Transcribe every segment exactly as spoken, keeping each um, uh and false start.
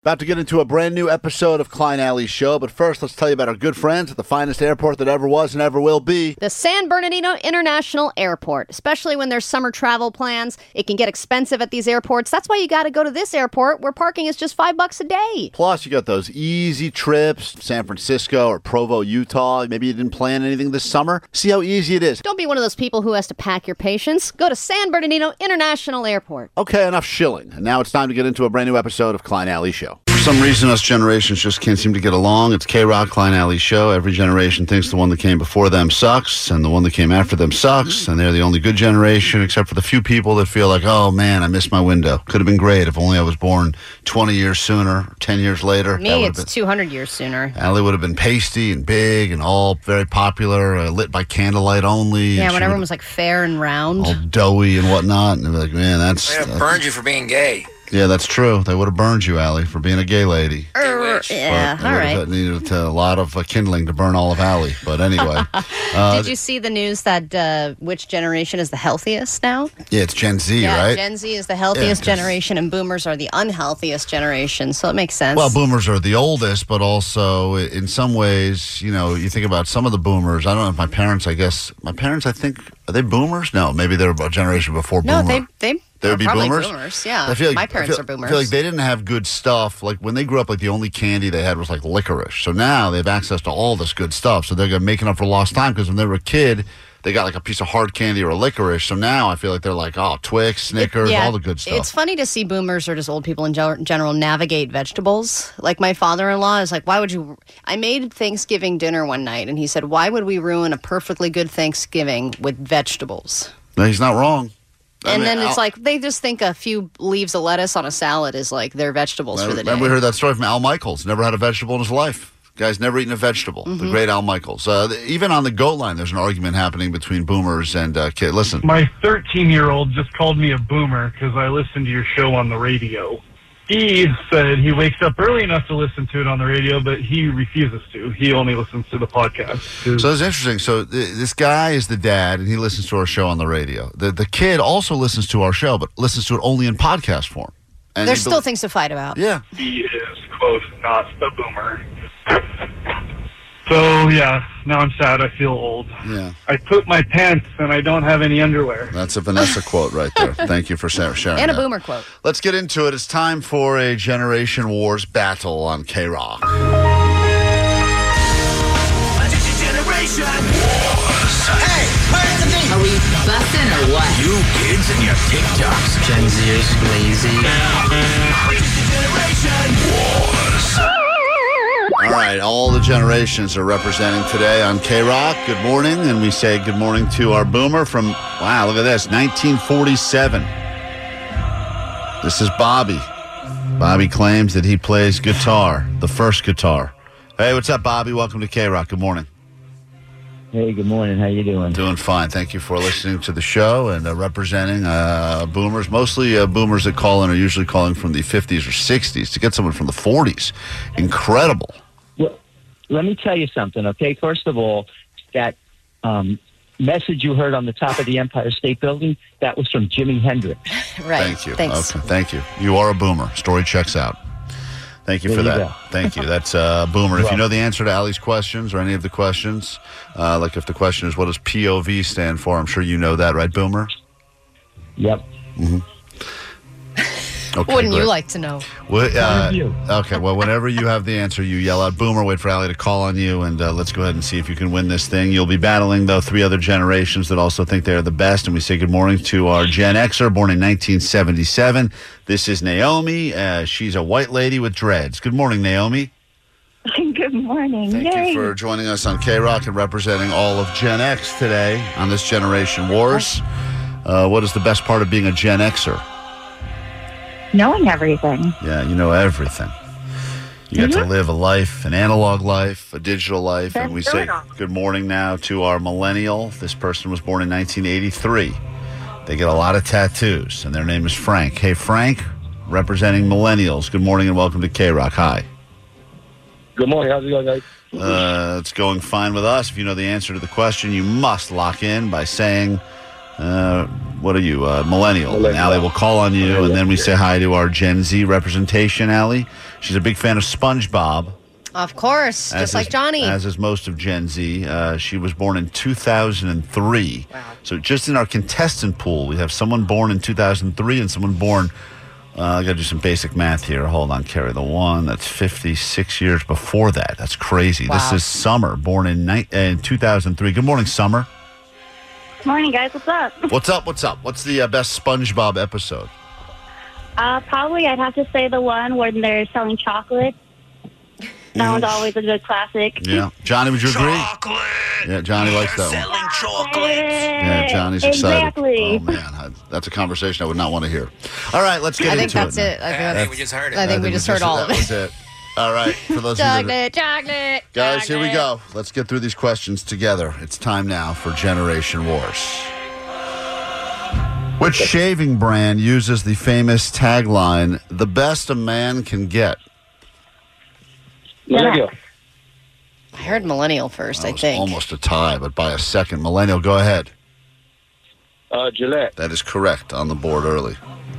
About to get into a brand new episode of Klein Alley Show, but first let's tell you about our good friends at the finest airport that ever was and ever will be. The San Bernardino International Airport. Especially when there's summer travel plans, it can get expensive at these airports. That's why you got to go to this airport where parking is just five bucks a day. Plus, you got those easy trips, San Francisco or Provo, Utah. Maybe you didn't plan anything this summer. See how easy it is. Don't be one of those people who has to pack your patience. Go to San Bernardino International Airport. Okay, enough shilling. And now it's time to get into a brand new episode of Klein Alley Show. For some reason, us generations just can't seem to get along. It's K-Rock, Klein Alley Show. Every generation thinks the one that came before them sucks, and the one that came after them sucks, and they're the only good generation, except for the few people that feel like, oh, man, I missed my window. Could have been great if only I was born twenty years sooner, ten years later. Me, it's been, two hundred years sooner. Allie would have been pasty and big and all very popular, uh, lit by candlelight only. Yeah, when everyone was like fair and round. All doughy and whatnot. And they're like, man, that's... They have burned you for being gay. Yeah, that's true. They would have burned you, Allie, for being a gay lady. Er, yeah, but all right. It needed a lot of uh, kindling to burn all of Allie. But anyway. uh, Did you see the news that uh, which generation is the healthiest now? Yeah, it's Gen Z, yeah, right? Gen Z is the healthiest yeah, generation, and boomers are the unhealthiest generation. So it makes sense. Well, boomers are the oldest, but also in some ways, you know, you think about some of the boomers. I don't know if my parents, I guess, my parents, I think, are they boomers? No, maybe they're a generation before no, boomer. they they They would be probably boomers? boomers. Yeah, I feel like, my parents I feel, are boomers. I feel like they didn't have good stuff. Like when they grew up, like the only candy they had was like licorice. So now they have access to all this good stuff. So they're making up for lost time because when they were a kid, they got like a piece of hard candy or a licorice. So now I feel like they're like, oh, Twix, Snickers, yeah, all the good stuff. It's funny to see boomers or just old people in gen- general navigate vegetables. Like my father-in-law is like, why would you... I made Thanksgiving dinner one night, and he said, why would we ruin a perfectly good Thanksgiving with vegetables? No, he's not wrong. I And mean, then it's Al- like, they just think a few leaves of lettuce on a salad is like their vegetables for the day. Remember we heard that story from Al Michaels. Never had a vegetable in his life. Guy's never eaten a vegetable. Mm-hmm. The great Al Michaels. Uh, the, even on the GOAT line, there's an argument happening between boomers and uh, kids. Listen. My thirteen-year-old just called me a boomer because I listened to your show on the radio. He said he wakes up early enough to listen to it on the radio, but he refuses to. He only listens to the podcast. So it's interesting. So th- this guy is the dad, and he listens to our show on the radio. The the kid also listens to our show, but listens to it only in podcast form. And There's he still be- things to fight about. Yeah. He is, quote, not a boomer. So, yeah, now I'm sad. I feel old. Yeah. I poop my pants, and I don't have any underwear. That's a Vanessa quote right there. Thank you for sa- sharing And a that. boomer quote. Let's get into it. It's time for a Generation Wars battle on K-Rock. Generation Wars. Hey, where's the beat? Are we busting or what? You kids and your TikToks. Gen Zers lazy. Generation Wars. All right, all the generations are representing today on K-Rock. Good morning, and we say good morning to our boomer from, wow, look at this, nineteen forty-seven. This is Bobby. Bobby claims that he plays guitar, the first guitar. Hey, what's up, Bobby? Welcome to K-Rock. Good morning. Hey, good morning. How you doing? Doing fine. Thank you for listening to the show and uh, representing uh, boomers. Mostly uh, boomers that call in are usually calling from the fifties or sixties. To get someone from the forties, incredible. Well, let me tell you something, okay? First of all, that um, message you heard on the top of the Empire State Building, that was from Jimi Hendrix. Right. Thank you. Thanks. Okay, thank you. You are a boomer. Story checks out. Thank you There for you that. go. Thank you. That's uh, Boomer. If you Well- know the answer to Allie's questions or any of the questions, uh, like if the question is what does P O V stand for, I'm sure you know that, right, Boomer? Yep. Okay, Wouldn't you great. like to know? Well, uh, Point of view. okay, well, whenever you have the answer, you yell out Boomer, wait for Allie to call on you, and uh, let's go ahead and see if you can win this thing. You'll be battling, though, three other generations that also think they're the best, and we say good morning to our Gen Xer, born in nineteen seventy-seven. This is Naomi. Uh, she's a white lady with dreads. Good morning, Naomi. Good morning. Thank Yay. you for joining us on K-Rock and representing all of Gen X today on this Generation Wars. Uh, what is the best part of being a Gen Xer? Knowing everything. Yeah, you know everything. You get to live a life, an analog life, a digital life, and we say good morning now to our millennial. This person was born in nineteen eighty-three. They get a lot of tattoos, and their name is Frank. Hey, Frank, representing millennials. Good morning and welcome to K-Rock. Hi. Good morning. How's it going, guys? Uh, it's going fine with us. If you know the answer to the question, you must lock in by saying, uh, What are you, uh, millennial? And Millennial. Allie will call on you, Millennial, and then we yeah. say hi to our Gen Z representation, Allie. She's a big fan of SpongeBob. Of course, As just like is- Johnny. As is most of Gen Z. Uh, she was born in two thousand three. Wow. So just in our contestant pool, we have someone born in two thousand three and someone born, uh, I got to do some basic math here. Hold on, carry the one. That's fifty-six years before that. That's crazy. This Wow. is Summer, born in, ni- in two thousand three. Good morning, Summer. Morning, guys. What's up? What's up? What's up? What's the uh, best SpongeBob episode? Uh, probably I'd have to say the one where they're selling chocolate. That one's always a good classic. Yeah. Johnny, would you agree? Chocolate. Yeah, Johnny likes that one. Selling chocolate. Yeah, Johnny's excited. Exactly. Oh, man. I, that's a conversation I would not want to hear. All right, let's get I into think that's it. it. I think, I that's, think we just heard it. I think we just heard all of that it. was it. All right, for those of you that Chocolate, chocolate. Guys, here we chocolate. go. Let's get through these questions together. It's time now for Generation Wars. Which shaving brand uses the famous tagline, the best a man can get? Millennial. I heard millennial first, That I was think. almost a tie, but by a second. Millennial, go ahead. Uh, Gillette. That is correct, on the board early.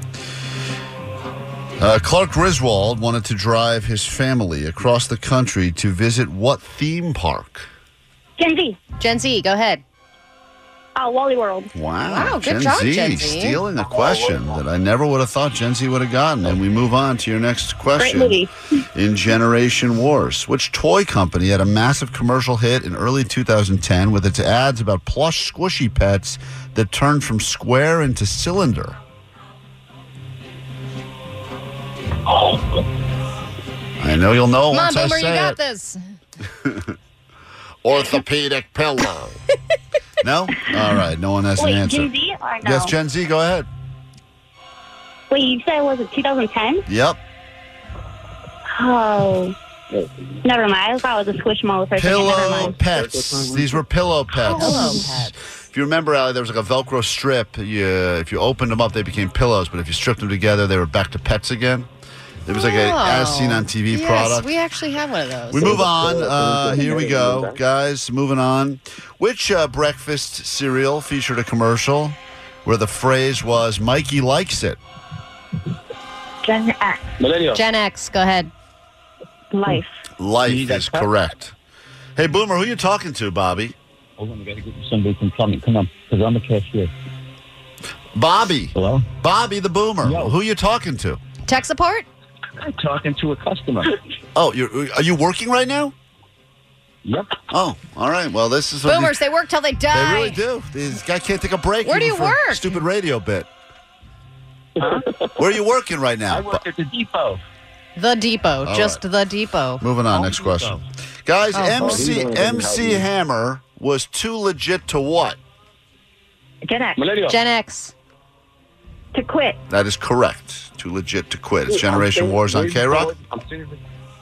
Uh, Clark Griswold wanted to drive his family across the country to visit what theme park? Gen Z. Gen Z, go ahead. Oh, Wally World. Wow, Wow, good Gen job, Z, Gen Z. stealing a question that I never would have thought Gen Z would have gotten. And we move on to your next question. movie. In Generation Wars, which toy company had a massive commercial hit in early two thousand ten with its ads about plush squishy pets that turned from square into cylinder? I know you'll know Come on, once I Boomer, you say got it. this. Orthopedic pillow. No? All right, no one has Wait, an answer. Gen Z or no? Yes, Gen Z, go ahead. Wait, you said was it twenty ten? Yep. Oh. Never mind. I thought it was a Squishmallow for a second. Never Pillow mind. pets. These were pillow pets. Pillow pets. If you remember, Allie, there was like a Velcro strip. You, if you opened them up, they became pillows. But if you stripped them together, they were back to pets again. It was like a Oh. as seen on T V yes, product. we actually have one of those. We move on. Uh, here we go, guys. Moving on. Which uh, breakfast cereal featured a commercial where the phrase was "Mikey likes it"? Gen X. Millennial. Gen X, go ahead. Life. Life is correct. Hey, Boomer, who you talking to, Bobby? Hold on, we gotta get somebody from plumbing. Come on, because I'm a cashier. Bobby. Hello? Bobby the Boomer. Yo. Who you talking to? Tech support? I'm talking to a customer. Oh, you're, are you working right now? Yep. Oh, all right. Well, this is what Boomers, they work till they They die. really do. This guy can't take a break. Where do even you for a work? Stupid radio bit. Where are you working right now? I work at the depot. The Depot, All just right. the Depot. Moving on. Home Next Depot. question. Guys, Oh, M C Home Depot. M C Hammer was too legit to what? Gen X. Millennial. Gen X. To quit. That is correct. Too legit to quit. It's Generation Wars on K-Rock. I'm seriously.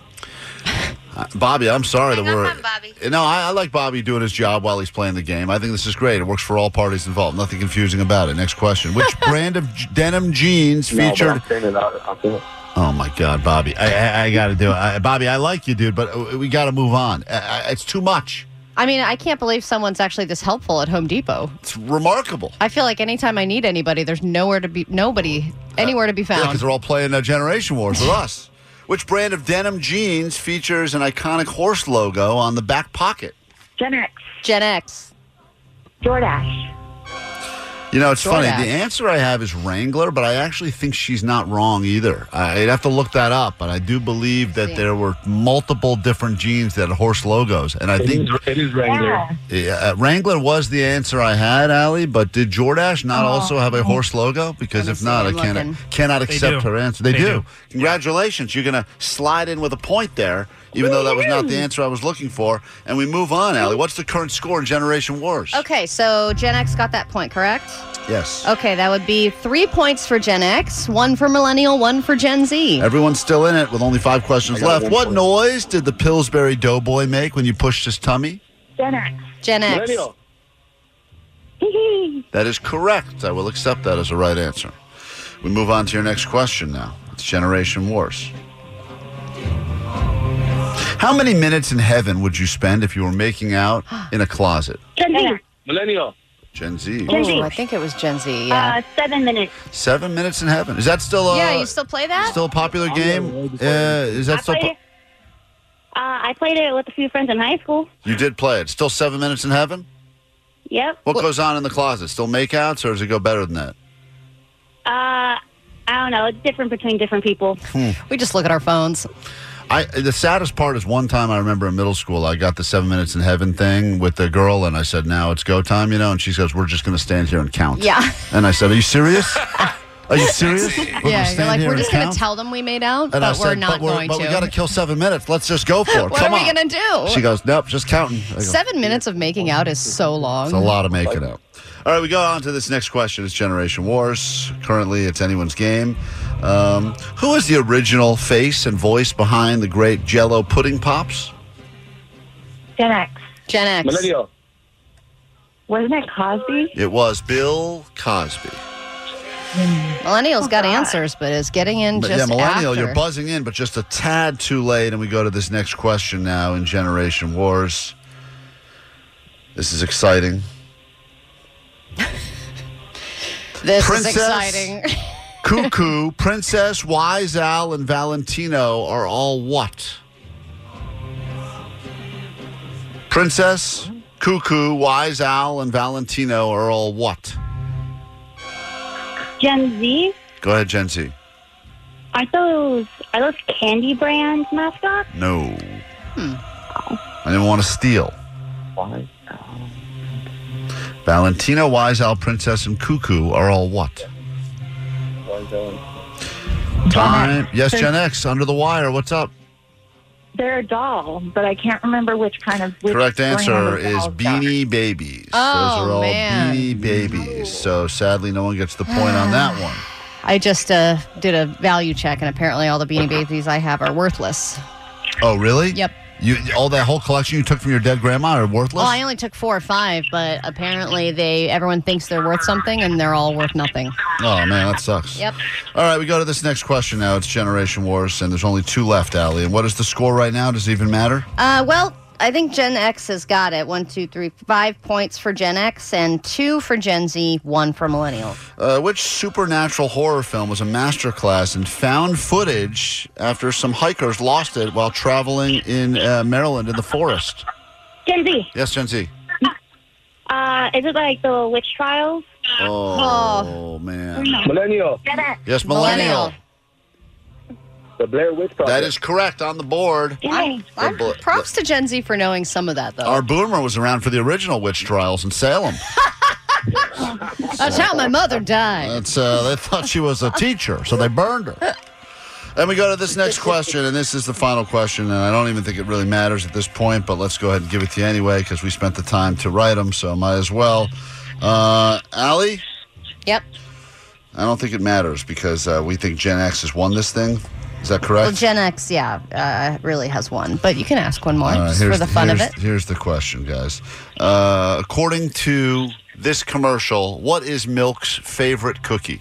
Uh, Bobby, I'm sorry Hang that up we're. on Bobby. No, I, I like Bobby doing his job while he's playing the game. I think this is great. It works for all parties involved. Nothing confusing about it. Next question. Which brand of j- denim jeans No, but featured? I'm saying it out. I'm saying it. Oh my God, Bobby! I, I, I got to do it, I, Bobby. I like you, dude, but uh, we got to move on. I, I, it's too much. I mean, I can't believe someone's actually this helpful at Home Depot. It's remarkable. I feel like anytime I need anybody, there's nowhere to be, nobody, anywhere to be Yeah, found. because they're all playing uh, Generation Wars with us. Which brand of denim jeans features an iconic horse logo on the back pocket? Gen X. Gen X. Jordache. You know, it's funny. DoorDash. The answer I have is Wrangler, but I actually think she's not wrong either. I'd have to look that up, but I do believe that See. there were multiple different jeans that had horse logos, and I It think is, it is Wrangler. Yeah. yeah, uh, Wrangler was the answer I had, Allie. But did Jordache not also have a horse logo? Because Let me if see, not, I I'm can't looking. cannot accept do. her answer. They, They do. do. Congratulations, you're gonna slide in with a point there, even though that was not the answer I was looking for. And we move on, Allie. What's the current score in Generation Wars? Okay, so Gen X got that point, correct? Yes. Okay, that would be three points for Gen X, one for Millennial, one for Gen Z. Everyone's still in it with only five questions I got left. one What point. noise did the Pillsbury Doughboy make when you pushed his tummy? Gen X. Gen X. Millennial. That is correct. I will accept that as a right answer. We move on to your next question now. It's Generation Wars. How many minutes in heaven would you spend if you were making out in a closet? Gen Z. Millennial. Gen Z. Gen Z. Ooh, I think it was Gen Z. Yeah. Uh, seven minutes. Seven minutes in heaven. Is that still a, yeah, you still play that? still a popular game? Uh, is that I still? played, Po- uh, I played it with a few friends in high school. you did play it. Still seven minutes in heaven? Yep. What goes on in the closet? Still makeouts, or does it go better than that? Uh, I don't know. It's different between different people. We just look at our phones. I the saddest part is one time I remember in middle school I got the seven minutes in heaven thing with the girl, and I said, "Now it's go time," you know, and she goes, "We're just going to stand here and count." Yeah. And I said, "Are you serious? Are you serious?" We're gonna Yeah, stand you're like, here we're and just going count?" to tell them we made out, And I but we're said, not but we're, going but to. we got to kill seven minutes. Let's just go for it. What Come are we on. going to do? She goes, "Nope, just counting." I go, Seven minutes of making out is so long. It's a lot of making out. All right, we go on to this next question. It's Generation Wars. Currently, it's anyone's game. Um, who is the original face and voice behind the great Jell-O pudding pops? Gen X. Gen X. Millennial. Wasn't it Cosby? It was Bill Cosby. Millennials got answers, but is getting in But just yeah, millennial, after. you're buzzing in, but just a tad too late. And we go to this next question now in Generation Wars. This is exciting. This Princess- is exciting. Cuckoo, Princess, Wise Al, and Valentino are all what? Princess, Cuckoo, Wise Al, and Valentino are all what? Gen Z. Go ahead, Gen Z. Aren't those are those candy brand mascots? No. I didn't want to steal. Why? Valentino, Wise Al, Princess, and Cuckoo are all what? Time. Yes, Gen X, under the wire. What's up? They're a doll, but I can't remember which kind of. Which Correct brand answer of is dolls they Beanie Babies. Oh, Those are all man. Beanie Babies. So sadly, no one gets the point on that one. I just uh, did a value check, and apparently all the Beanie Babies I have are worthless. Oh, really? Yep. You all that whole collection you took from your dead grandma are worthless? Well, I only took four or five, but apparently they everyone thinks they're worth something, and they're all worth nothing. Oh, man, that sucks. Yep. All right, we go to this next question now. It's Generation Wars, and there's only two left, Allie. And what is the score right now? Does it even matter? Uh, well, I think Gen X has got it. One, two, three, five points for Gen X, and two for Gen Z, one for Millennial. Uh, which supernatural horror film was a masterclass in found footage after some hikers lost it while traveling in uh, Maryland in the forest? Gen Z. Yes, Gen Z. Uh, is it like the witch trials? Oh, man. Millennial. Gen X. Yes, Millennial. Millennial. The Blair Witch Project. That is correct on the board. I'm, I'm, bl- props to Gen Z for knowing some of that, though. Our boomer was around for the original witch trials in Salem. That's how my mother died. That's uh, they thought she was a teacher, so they burned her. Then we go to this next question, and this is the final question, and I don't even think it really matters at this point, but let's go ahead and give it to you anyway because we spent the time to write them, so might as well. Uh, Allie? Yep. I don't think it matters because uh, we think Gen X has won this thing. Is that correct? Well, Gen X, yeah, uh, really has one. But you can ask one more All right, just for here's the fun of here's- it. Here's the question, guys. Uh, according to this commercial, what is Milk's favorite cookie?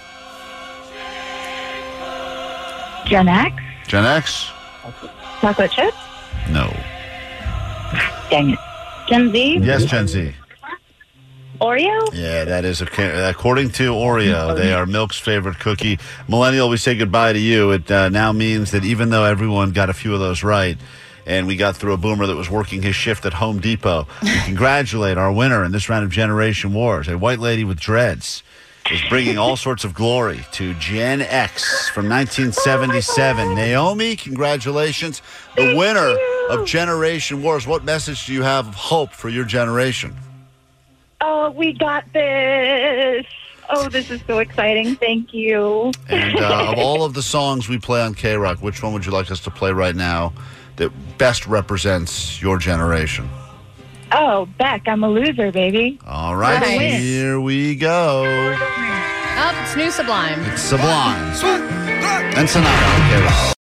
Gen X. Gen X? Chocolate chip. No. Dang it. Gen Z. Yes, Gen Z. Oreo. Yeah, that is okay. According to Oreo, they are Milk's favorite cookie. Millennial, we say goodbye to you. It uh, now means that even though everyone got a few of those right, and we got through a boomer that was working his shift at Home Depot, we congratulate our winner in this round of Generation Wars, a white lady with dreads, is bringing all sorts of glory to Gen X from nineteen seventy-seven. Naomi, congratulations. The winner of Generation Wars. What message do you have of hope for your generation? Oh, we got this. Oh, this is so exciting. Thank you. And uh, of all of the songs we play on K-Rock, which one would you like us to play right now that best represents your generation? Oh, Beck, I'm a loser, baby. All right, Nice. here we go. Oh, it's New Sublime. It's Sublime. And Sonata on K-Rock.